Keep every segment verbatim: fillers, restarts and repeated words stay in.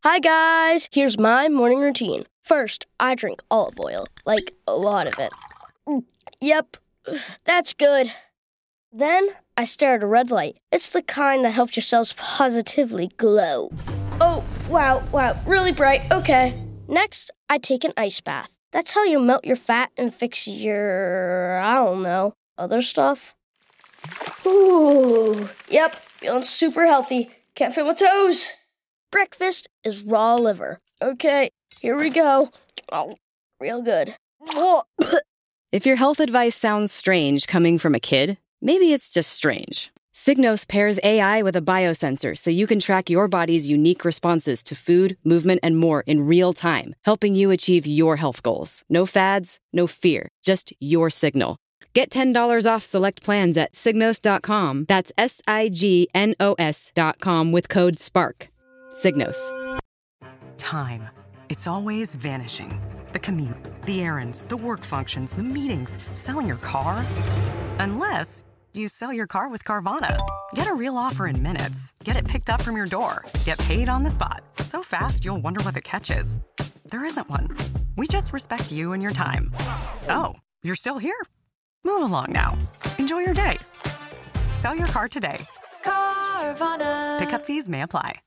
Hi guys, here's my morning routine. First, I drink olive oil, like a lot of it. Yep, that's good. Then, I stare at a red light. It's the kind that helps your cells positively glow. Oh, wow, wow, really bright, okay. Next, I take an ice bath. That's how you melt your fat and fix your, I don't know, other stuff. Ooh, yep, feeling super healthy. Can't feel my toes. Breakfast is raw liver. Okay, here we go. Oh, real good. If your health advice sounds strange coming from a kid, maybe it's just strange. Signos pairs A I with a biosensor so you can track your body's unique responses to food, movement, and more in real time, helping you achieve your health goals. No fads, no fear, just your signal. Get ten dollars off select plans at signos dot com. That's S I G N O S dot com with code SPARK. Signos. Time. It's always vanishing. The commute, the errands, the work functions, the meetings, selling your car. Unless you sell your car with Carvana. Get a real offer in minutes. Get it picked up from your door. Get paid on the spot. So fast, you'll wonder what the catch is. There isn't one. We just respect you and your time. Oh, you're still here? Move along now. Enjoy your day. Sell your car today. Carvana. Pickup fees may apply.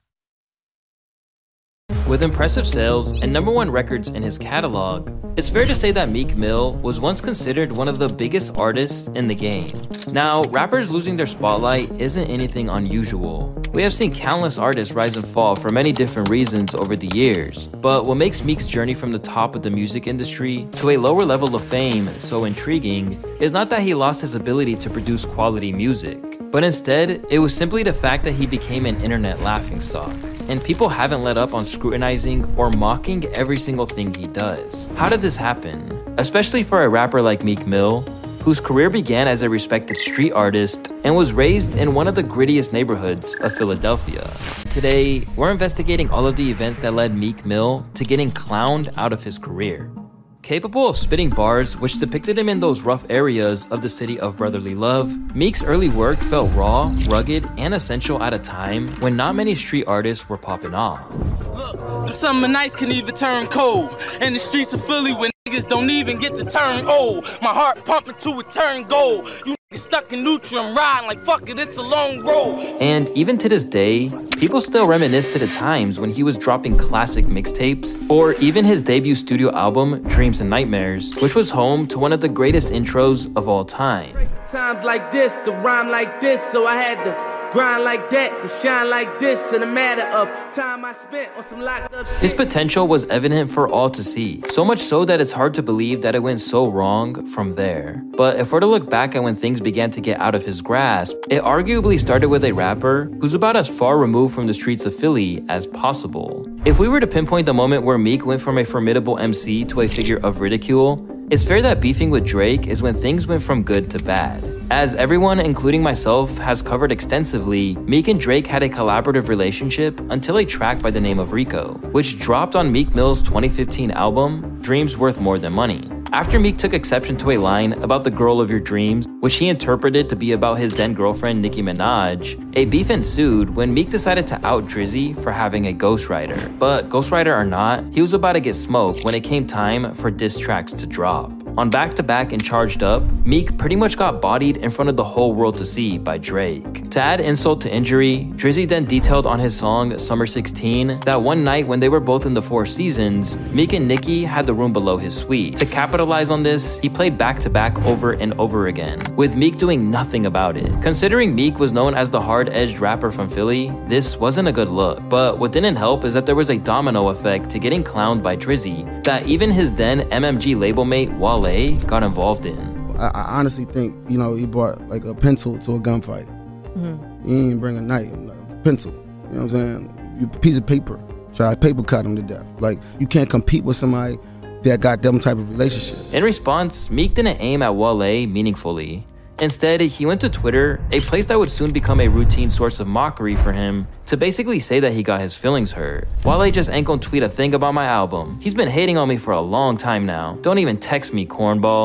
With impressive sales and number one records in his catalog, it's fair to say that Meek Mill was once considered one of the biggest artists in the game. Now, rappers losing their spotlight isn't anything unusual. We have seen countless artists rise and fall for many different reasons over the years, but what makes Meek's journey from the top of the music industry to a lower level of fame so intriguing is not that he lost his ability to produce quality music, but instead, it was simply the fact that he became an internet laughingstock, and people haven't let up on scrutinizing or mocking every single thing he does. How did this happen? Especially for a rapper like Meek Mill, whose career began as a respected street artist and was raised in one of the grittiest neighborhoods of Philadelphia. Today, we're investigating all of the events that led Meek Mill to getting clowned out of his career. Capable of spitting bars which depicted him in those rough areas of the city of brotherly love, Meek's early work felt raw, rugged, and essential at a time when not many street artists were popping off. Look, the summer nights can even turn cold, and the streets of Philly when niggas don't even get to turn old. My heart pumping to a turn gold. You niggas stuck in neutral, I'm riding like fuck it, it's a long road. And even to this day, people still reminisce to the times when he was dropping classic mixtapes, or even his debut studio album, Dreams and Nightmares, which was home to one of the greatest intros of all time. Times like this, the rhyme like this, so I had to grind like that, to shine like this, in a matter of time I spent on some locked up shit. His potential was evident for all to see, so much so that it's hard to believe that it went so wrong from there. But if we're to look back at when things began to get out of his grasp, it arguably started with a rapper who's about as far removed from the streets of Philly as possible. If we were to pinpoint the moment where Meek went from a formidable M C to a figure of ridicule, it's fair that beefing with Drake is when things went from good to bad. As everyone, including myself, has covered extensively, Meek and Drake had a collaborative relationship until a track by the name of Rico, which dropped on Meek Mill's twenty fifteen album, Dreams Worth More Than Money. After Meek took exception to a line about the girl of your dreams, which he interpreted to be about his then girlfriend Nicki Minaj, a beef ensued when Meek decided to out Drizzy for having a ghostwriter. But ghostwriter or not, he was about to get smoked when it came time for diss tracks to drop. On Back to Back and Charged Up, Meek pretty much got bodied in front of the whole world to see by Drake. To add insult to injury, Drizzy then detailed on his song Summer sixteen that one night when they were both in the Four Seasons, Meek and Nicki had the room below his suite. To capitalize on this, he played Back to Back over and over again, with Meek doing nothing about it. Considering Meek was known as the hard-edged rapper from Philly, this wasn't a good look. But what didn't help is that there was a domino effect to getting clowned by Drizzy that even his then M M G label mate Wale got involved in. I, I honestly think, you know, he brought like a pencil to a gunfight. Mm-hmm. He didn't bring a knife, a pencil. You know what I'm saying? You piece of paper. Try to paper cut him to death. Like, you can't compete with somebody that got them type of relationship. In response, Meek didn't aim at Wale meaningfully. Instead, he went to Twitter, a place that would soon become a routine source of mockery for him, to basically say that he got his feelings hurt. Wale just ain't gonna tweet a thing about my album. He's been hating on me for a long time now. Don't even text me, cornball.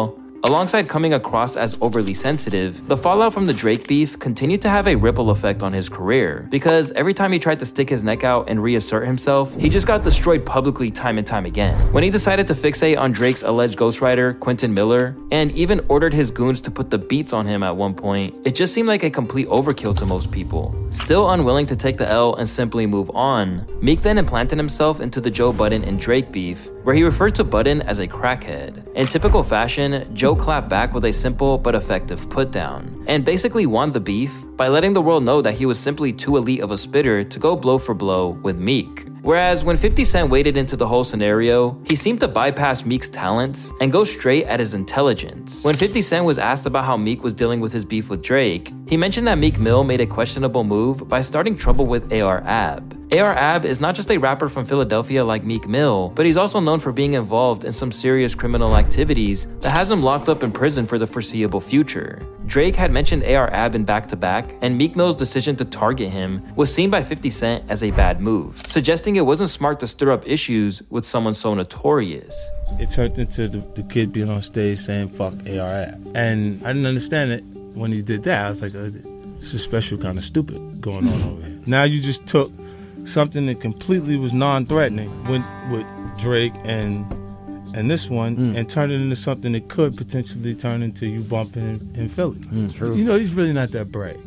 alongside coming across as overly sensitive, the fallout from the Drake beef continued to have a ripple effect on his career, because every time he tried to stick his neck out and reassert himself, he just got destroyed publicly time and time again. When he decided to fixate on Drake's alleged ghostwriter, Quentin Miller, and even ordered his goons to put the beats on him at one point, it just seemed like a complete overkill to most people. Still unwilling to take the L and simply move on, Meek then implanted himself into the Joe Budden and Drake beef, where he referred to Budden as a crackhead. In typical fashion, Joe clapped back with a simple but effective putdown, and basically won the beef by letting the world know that he was simply too elite of a spitter to go blow for blow with Meek. Whereas when fifty Cent waded into the whole scenario, he seemed to bypass Meek's talents and go straight at his intelligence. When fifty Cent was asked about how Meek was dealing with his beef with Drake, he mentioned that Meek Mill made a questionable move by starting trouble with A R Ab. A R Ab is not just a rapper from Philadelphia like Meek Mill, but he's also known for being involved in some serious criminal activities that has him locked up in prison for the foreseeable future. Drake had mentioned A R Ab in Back to Back, and Meek Mill's decision to target him was seen by fifty Cent as a bad move, suggesting it wasn't smart to stir up issues with someone so notorious. It turned into the, the kid being on stage saying fuck A R Ab. And I didn't understand it when he did that. I was like, oh, it's a special kind of stupid going on over here. Now you just took something that completely was non-threatening with, with Drake and and this one mm. and turned it into something that could potentially turn into you bumping in, in Philly. Mm, you know, he's really not that bright.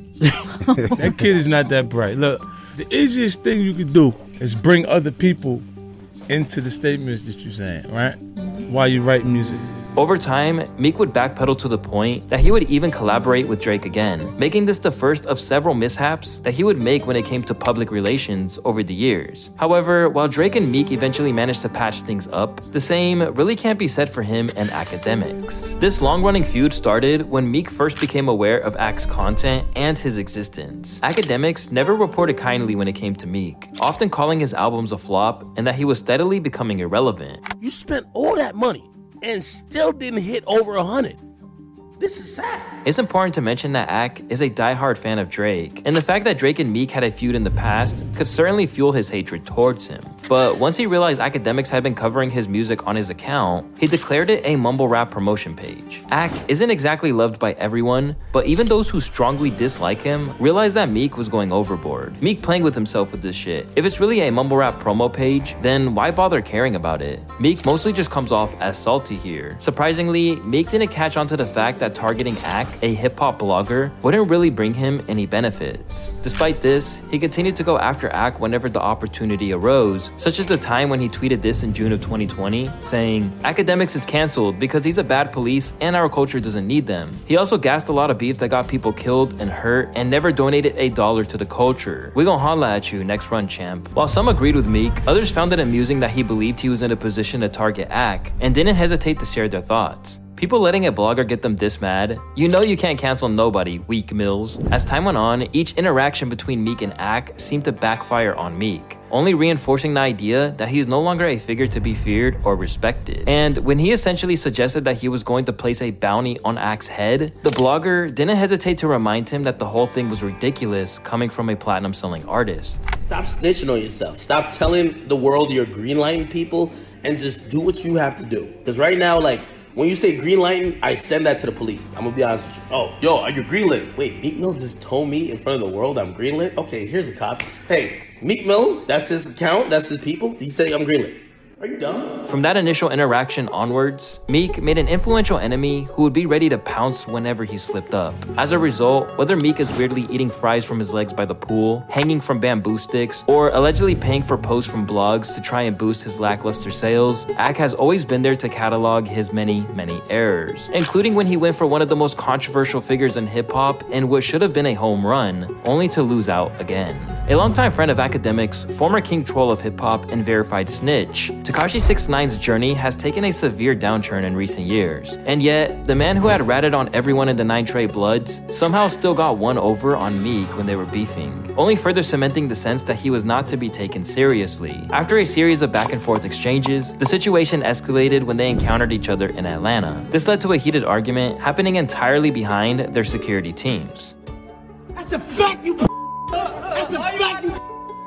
That kid is not that bright. Look, the easiest thing you could do is bring other people into the statements that you're saying, right? While you write music. Over time, Meek would backpedal to the point that he would even collaborate with Drake again, making this the first of several mishaps that he would make when it came to public relations over the years. However, while Drake and Meek eventually managed to patch things up, the same really can't be said for him and Academics. This long-running feud started when Meek first became aware of Ac's content and his existence. Academics never reported kindly when it came to Meek, often calling his albums a flop and that he was steadily becoming irrelevant. You spent all that money and still didn't hit over a hundred. This is sad. It's important to mention that Ac is a diehard fan of Drake, and the fact that Drake and Meek had a feud in the past could certainly fuel his hatred towards him. But once he realized Academics had been covering his music on his account, he declared it a mumble rap promotion page. Ac isn't exactly loved by everyone, but even those who strongly dislike him realized that Meek was going overboard. Meek playing with himself with this shit. If it's really a mumble rap promo page, then why bother caring about it? Meek mostly just comes off as salty here. Surprisingly, Meek didn't catch on to the fact that targeting Ac, a hip-hop blogger, wouldn't really bring him any benefits. Despite this, he continued to go after Ac whenever the opportunity arose, such as the time when he tweeted this in June of twenty twenty, saying, "Academics is cancelled because he's a bad police and our culture doesn't need them." He also gassed a lot of beefs that got people killed and hurt and never donated a dollar to the culture. We gon' holla at you next run, champ. While some agreed with Meek, others found it amusing that he believed he was in a position to target Ac and didn't hesitate to share their thoughts. People letting a blogger get them this mad? You know you can't cancel nobody, weak Mills. As time went on, each interaction between Meek and Ac seemed to backfire on Meek, only reinforcing the idea that he is no longer a figure to be feared or respected. And when he essentially suggested that he was going to place a bounty on Ac's head, the blogger didn't hesitate to remind him that the whole thing was ridiculous coming from a platinum selling artist. Stop snitching on yourself. Stop telling the world you're greenlighting people and just do what you have to do. Because right now, like, when you say greenlighting, I send that to the police. I'm gonna be honest with you. Oh, yo, are you greenlit? Wait, Meek Mill just told me in front of the world I'm greenlit? Okay, here's the cops. Hey, Meek Mill, that's his account, that's his people. He said I'm greenlit. Are you dumb? From that initial interaction onwards, Meek made an influential enemy who would be ready to pounce whenever he slipped up. As a result, whether Meek is weirdly eating fries from his legs by the pool, hanging from bamboo sticks, or allegedly paying for posts from blogs to try and boost his lackluster sales, Ac has always been there to catalog his many, many errors, including when he went for one of the most controversial figures in hip-hop in what should have been a home run, only to lose out again. A longtime friend of Academics, former king troll of hip-hop and verified snitch, Tekashi six nine's journey has taken a severe downturn in recent years, and yet, the man who had ratted on everyone in the Nine Trey Bloods somehow still got one over on Meek when they were beefing, only further cementing the sense that he was not to be taken seriously. After a series of back and forth exchanges, the situation escalated when they encountered each other in Atlanta. This led to a heated argument happening entirely behind their security teams. That's a fact, you That's a fact, you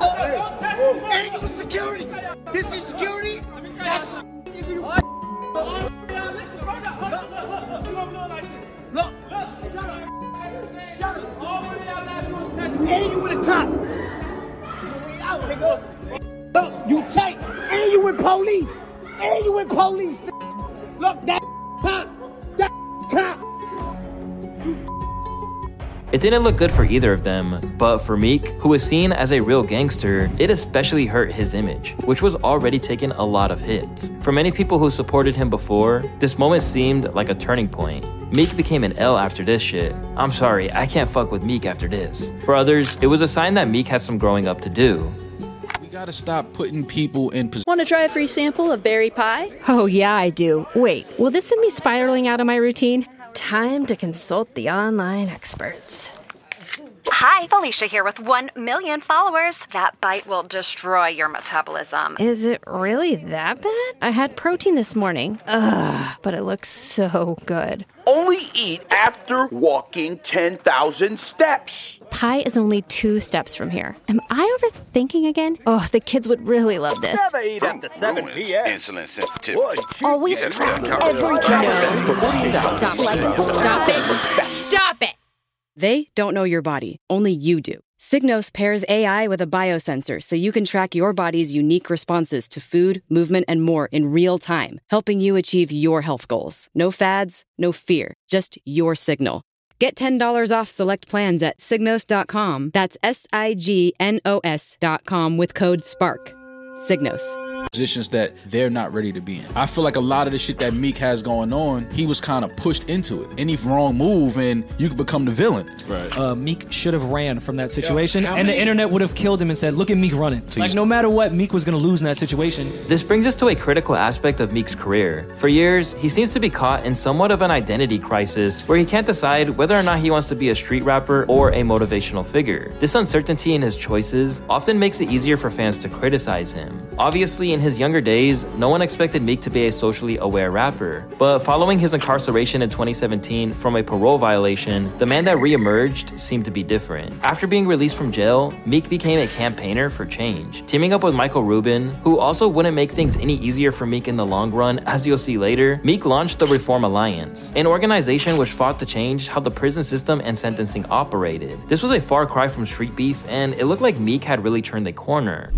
Hey, this is security! This is security! That's Look, you tight, and you with police, and you with police. Look, that cop, that cop. It didn't look good for either of them, but for Meek, who was seen as a real gangster, it especially hurt his image, which was already taking a lot of hits. For many people who supported him before, this moment seemed like a turning point. Meek became an L after this shit. I'm sorry, I can't fuck with Meek after this. For others, it was a sign that Meek had some growing up to do. We gotta stop putting people in position. Want to try a free sample of berry pie? Oh yeah, I do. Wait, will this send me spiraling out of my routine? Time to consult the online experts. Hi, Felicia here with one million followers. That bite will destroy your metabolism. Is it really that bad? I had protein this morning. Ugh, but it looks so good. Only eat after walking ten thousand steps. Pie is only two steps from here. Am I overthinking again? Oh, the kids would really love this. Never eat after seven p.m. Insulin sensitivity. Always Yeah, track that's every no. Stop it. Stop it. Stop it. They don't know your body. Only you do. Signos pairs A I with a biosensor so you can track your body's unique responses to food, movement, and more in real time, helping you achieve your health goals. No fads, no fear, just your signal. Get ten dollars off select plans at signos dot com. That's S I G N O S dot com with code SPARK. Signos. Positions that they're not ready to be in. I feel like a lot of the shit that Meek has going on, he was kind of pushed into it. Any wrong move and you could become the villain. Right. Uh, Meek should have ran from that situation, yeah, and the internet would have killed him and said, look at Meek running. Jeez. Like, no matter what, Meek was going to lose in that situation. This brings us to a critical aspect of Meek's career. For years, he seems to be caught in somewhat of an identity crisis where he can't decide whether or not he wants to be a street rapper or a motivational figure. This uncertainty in his choices often makes it easier for fans to criticize him. Obviously, in his younger days, no one expected Meek to be a socially aware rapper. But following his incarceration in twenty seventeen from a parole violation, the man that re-emerged seemed to be different. After being released from jail, Meek became a campaigner for change. Teaming up with Michael Rubin, who also wouldn't make things any easier for Meek in the long run, as you'll see later, Meek launched the Reform Alliance, an organization which fought to change how the prison system and sentencing operated. This was a far cry from street beef, and it looked like Meek had really turned the corner.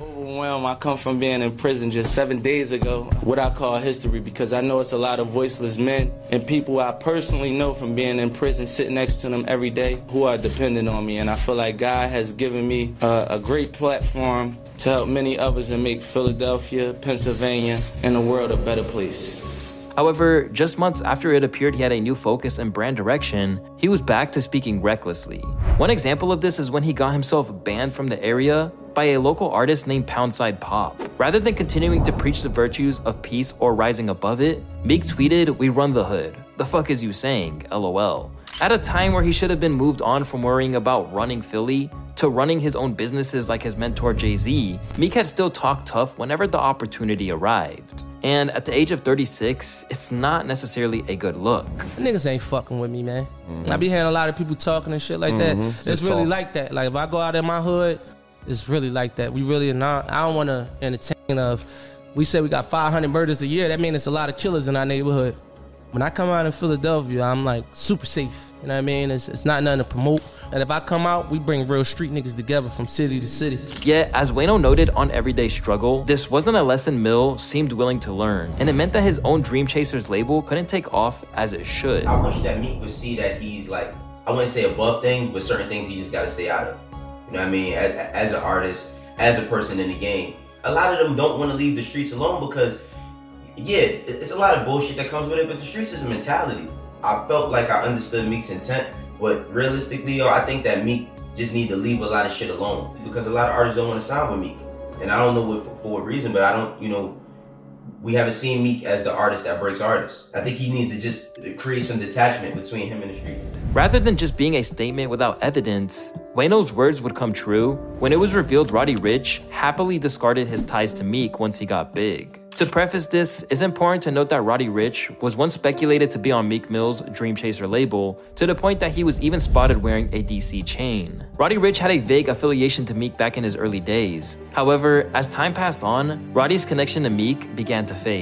I come from being in prison just seven days ago, what I call history, because I know it's a lot of voiceless men and people I personally know from being in prison, sitting next to them every day, who are dependent on me. And I feel like God has given me uh, a great platform to help many others and make Philadelphia, Pennsylvania, and the world a better place. However, just months after it appeared he had a new focus and brand direction, he was back to speaking recklessly. One example of this is when he got himself banned from the area by a local artist named Poundside Pop. Rather than continuing to preach the virtues of peace or rising above it, Meek tweeted, "We run the hood. The fuck is you saying? LOL." At a time where he should have been moved on from worrying about running Philly to running his own businesses like his mentor Jay-Z, Meek had still talked tough whenever the opportunity arrived. And at the age of thirty-six, it's not necessarily a good look. Niggas ain't fucking with me, man. Mm-hmm. I be hearing a lot of people talking and shit like mm-hmm. that. It's, it's really talk. like that. Like if I go out in my hood, it's really like that. We really not. I don't want to entertain of. We say we got five hundred murders a year. That means it's a lot of killers in our neighborhood. When I come out in Philadelphia, I'm like super safe. You know what I mean? It's, it's not nothing to promote. And if I come out, we bring real street niggas together from city to city. Yet, as Wayno noted on Everyday Struggle, this wasn't a lesson Mill seemed willing to learn. And it meant that his own Dream Chasers label couldn't take off as it should. I wish that Meek would see that he's like, I wouldn't say above things, but certain things he just gotta stay out of. You know what I mean? As, as an artist, as a person in the game. A lot of them don't want to leave the streets alone because, yeah, it's a lot of bullshit that comes with it, but the streets is a mentality. I felt like I understood Meek's intent, but realistically, yo, I think that Meek just need to leave a lot of shit alone because a lot of artists don't want to sign with Meek. And I don't know what, for, for what reason, but I don't, you know, we haven't seen Meek as the artist that breaks artists. I think he needs to just create some detachment between him and the streets. Rather than just being a statement without evidence, Wayno's words would come true when it was revealed Roddy Ricch happily discarded his ties to Meek once he got big. To preface this, it's important to note that Roddy Ricch was once speculated to be on Meek Mill's Dream Chaser label, to the point that he was even spotted wearing a D C chain. Roddy Ricch had a vague affiliation to Meek back in his early days. However, as time passed on, Roddy's connection to Meek began to fade.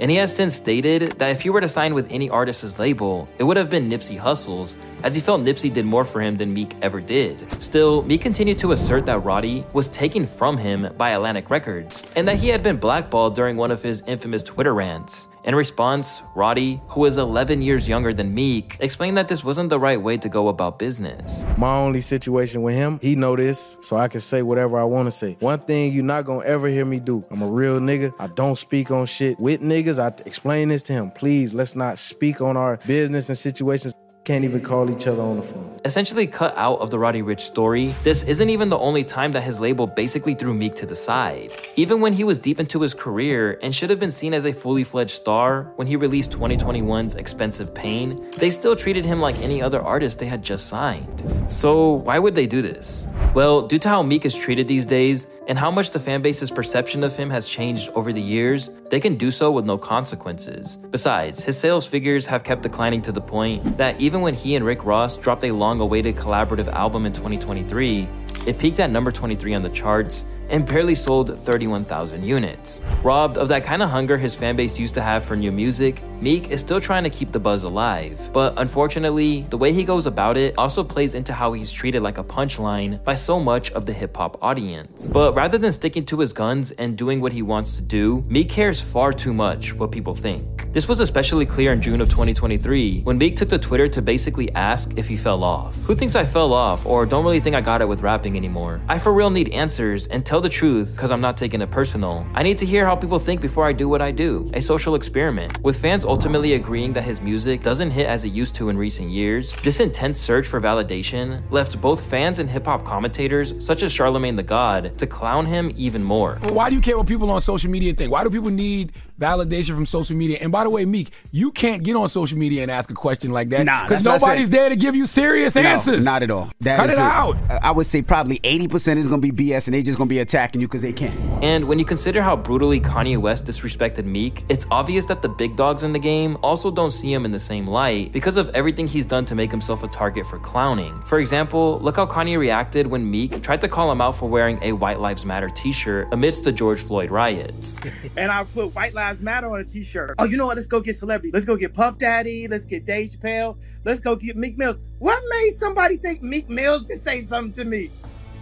and he has since stated that if he were to sign with any artist's label, it would have been Nipsey Hussle's, as he felt Nipsey did more for him than Meek ever did. Still, Meek continued to assert that Roddy was taken from him by Atlantic Records, and that he had been blackballed during one of his infamous Twitter rants. In response, Roddy, who is eleven years younger than Meek, explained that this wasn't the right way to go about business. My only situation with him, he know this, so I can say whatever I want to say. One thing you're not gonna ever hear me do, I'm a real nigga. I don't speak on shit with niggas. I explain this to him. Please, let's not speak on our business and situations. Can't even call each other on the phone. Essentially cut out of the Roddy Ricch story, this isn't even the only time that his label basically threw Meek to the side. Even when he was deep into his career and should have been seen as a fully fledged star when he released twenty twenty-one's Expensive Pain, they still treated him like any other artist they had just signed. So why would they do this? Well, due to how Meek is treated these days and how much the fanbase's perception of him has changed over the years, they can do so with no consequences. Besides, his sales figures have kept declining to the point that even when he and Rick Ross dropped a long-awaited collaborative album in twenty twenty-three, it peaked at number twenty-three on the charts and barely sold thirty-one thousand units. Robbed of that kind of hunger his fanbase used to have for new music, Meek is still trying to keep the buzz alive. But unfortunately, the way he goes about it also plays into how he's treated like a punchline by so much of the hip-hop audience. But rather than sticking to his guns and doing what he wants to do, Meek cares far too much what people think. This was especially clear in June of twenty twenty-three, when Meek took to Twitter to basically ask if he fell off. Who thinks I fell off or don't really think I got it with rapping anymore? I for real need answers and tell the truth because I'm not taking it personal. I need to hear how people think before I do what I do. A social experiment. With fans ultimately agreeing that his music doesn't hit as it used to in recent years, this intense search for validation left both fans and hip-hop commentators such as Charlemagne the God to clown him even more. Why do you care what people on social media think? Why do people need validation from social media? And by the way, Meek, you can't get on social media and ask a question like that Nah, because that's what I nobody's said. there to give you serious No, answers. not at all. That Cut is it out. I would say probably eighty percent is going to be B S and they just going to be attacking you because they can. And when you consider how brutally Kanye West disrespected Meek, it's obvious that the big dogs in the game also don't see him in the same light because of everything he's done to make himself a target for clowning. For example, look how Kanye reacted when Meek tried to call him out for wearing a White Lives Matter t-shirt amidst the George Floyd riots. And I put White Lives Matter on a t-shirt. Oh, you know what? Let's go get celebrities. Let's go get Puff Daddy. Let's get Dave Chappelle. Let's go get Meek Mills. What made somebody think Meek Mills could say something to me?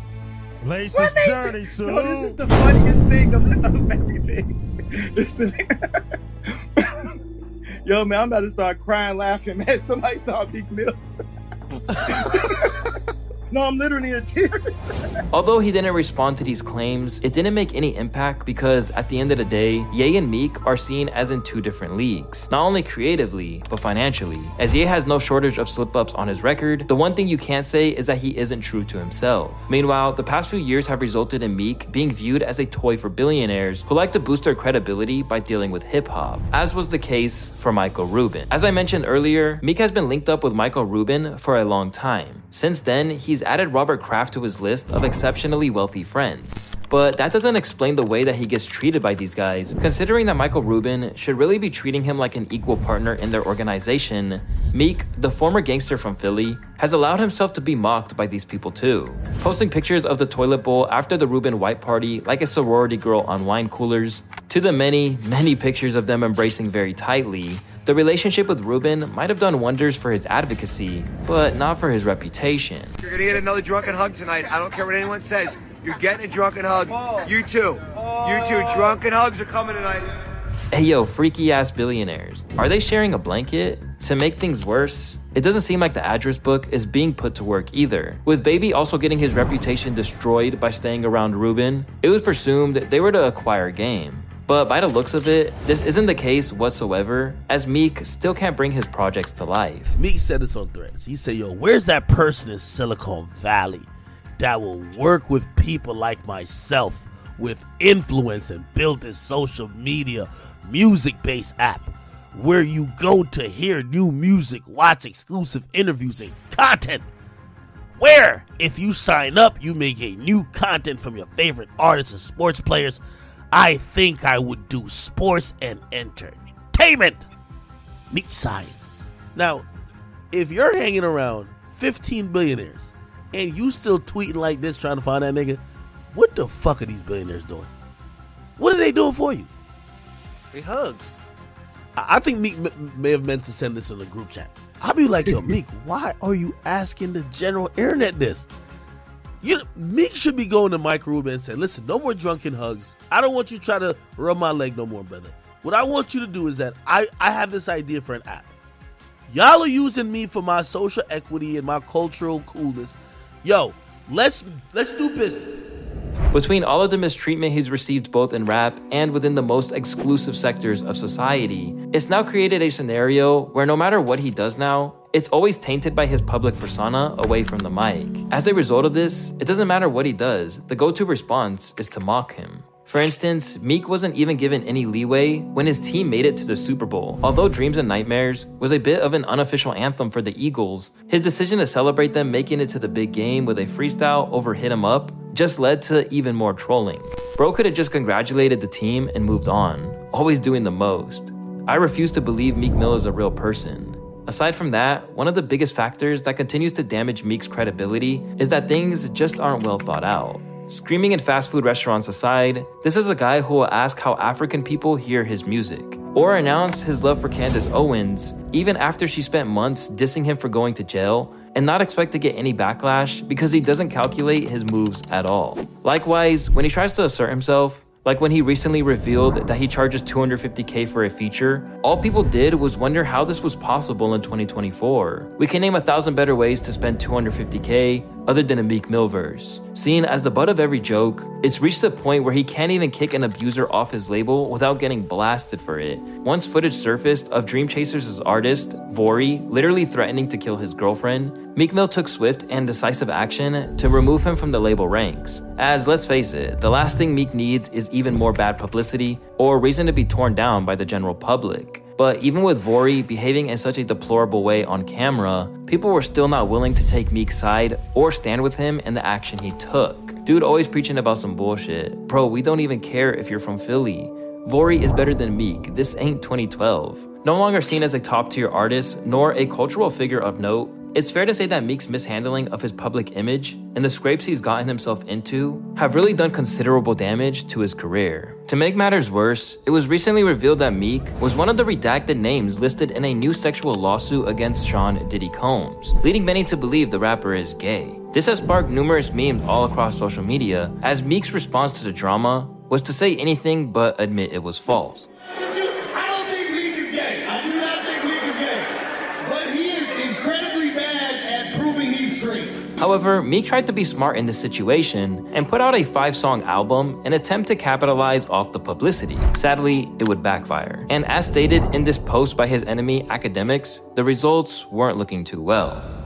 Lace's journey, so no, this is the funniest thing of, of everything. Listen. Yo, man, I'm about to start crying, laughing, man. Somebody thought Meek Mills. No, I'm literally in tears. Although he didn't respond to these claims, it didn't make any impact because at the end of the day, Ye and Meek are seen as in two different leagues, not only creatively, but financially. As Ye has no shortage of slip-ups on his record, the one thing you can't say is that he isn't true to himself. Meanwhile, the past few years have resulted in Meek being viewed as a toy for billionaires who like to boost their credibility by dealing with hip-hop, as was the case for Michael Rubin. As I mentioned earlier, Meek has been linked up with Michael Rubin for a long time. Since then, he's added Robert Kraft to his list of exceptionally wealthy friends. But that doesn't explain the way that he gets treated by these guys, considering that Michael Rubin should really be treating him like an equal partner in their organization. Meek, the former gangster from Philly, has allowed himself to be mocked by these people too, posting pictures of the toilet bowl after the Rubin white party like a sorority girl on wine coolers, to the many, many pictures of them embracing very tightly. The relationship with Rubin might have done wonders for his advocacy, but not for his reputation. You're gonna get another drunken hug tonight. I don't care what anyone says. You're getting a drunken hug. You too. You too. Drunken hugs are coming tonight. Hey yo, freaky ass billionaires. Are they sharing a blanket? To make things worse, it doesn't seem like the address book is being put to work either. With Baby also getting his reputation destroyed by staying around Rubin, it was presumed they were to acquire Game. But by the looks of it, this isn't the case whatsoever, as Meek still can't bring his projects to life. Meek said this on Threads. He said, yo, where's that person in Silicon Valley that will work with people like myself with influence and build this social media music-based app where you go to hear new music, watch exclusive interviews and content? Where, if you sign up, you may get new content from your favorite artists and sports players. I think I would do sports and entertainment. Meek Science. Now, if you're hanging around fifteen billionaires and you still tweeting like this trying to find that nigga, what the fuck are these billionaires doing? What are they doing for you? They hugs. I think Meek m- may have meant to send this in a group chat. I'll be like, yo, Meek, why are you asking the general internet this? You Meek should be going to Mike Rubin and say, listen, no more drunken hugs. I don't want you to try to rub my leg no more, brother. What I want you to do is that I, I have this idea for an app. Y'all are using me for my social equity and my cultural coolness. Yo, let's let's do business. Between all of the mistreatment he's received both in rap and within the most exclusive sectors of society, it's now created a scenario where no matter what he does now, it's always tainted by his public persona away from the mic. As a result of this, it doesn't matter what he does, the go-to response is to mock him. For instance, Meek wasn't even given any leeway when his team made it to the Super Bowl. Although Dreams and Nightmares was a bit of an unofficial anthem for the Eagles, his decision to celebrate them making it to the big game with a freestyle over Hit 'Em Up just led to even more trolling. Bro could have just congratulated the team and moved on, always doing the most. I refuse to believe Meek Mill is a real person. Aside from that, one of the biggest factors that continues to damage Meek's credibility is that things just aren't well thought out. Screaming in fast food restaurants aside, this is a guy who will ask how African people hear his music, or announce his love for Candace Owens, even after she spent months dissing him for going to jail, and not expect to get any backlash because he doesn't calculate his moves at all. Likewise, when he tries to assert himself, like when he recently revealed that he charges two hundred fifty K for a feature, all people did was wonder how this was possible in twenty twenty-four. We can name a thousand better ways to spend two hundred fifty K other than a Meek Mill verse. Seen as the butt of every joke, it's reached a point where he can't even kick an abuser off his label without getting blasted for it. Once footage surfaced of Dream Chasers' artist, Vori, literally threatening to kill his girlfriend, Meek Mill took swift and decisive action to remove him from the label ranks. As, let's face it, the last thing Meek needs is even more bad publicity or reason to be torn down by the general public. But even with Vori behaving in such a deplorable way on camera, people were still not willing to take Meek's side or stand with him in the action he took. Dude always preaching about some bullshit. Bro, we don't even care if you're from Philly. Vori is better than Meek. This ain't twenty twelve. No longer seen as a top-tier artist, nor a cultural figure of note, it's fair to say that Meek's mishandling of his public image and the scrapes he's gotten himself into have really done considerable damage to his career. To make matters worse, it was recently revealed that Meek was one of the redacted names listed in a new sexual lawsuit against Sean Diddy Combs, leading many to believe the rapper is gay. This has sparked numerous memes all across social media, as Meek's response to the drama was to say anything but admit it was false. I don't think Meek is gay. I do not think Meek is gay. But he is incredibly bad at proving he's straight. However, Meek tried to be smart in this situation and put out a five-song album in an attempt to capitalize off the publicity. Sadly, it would backfire. And as stated in this post by his enemy, Academics, the results weren't looking too well.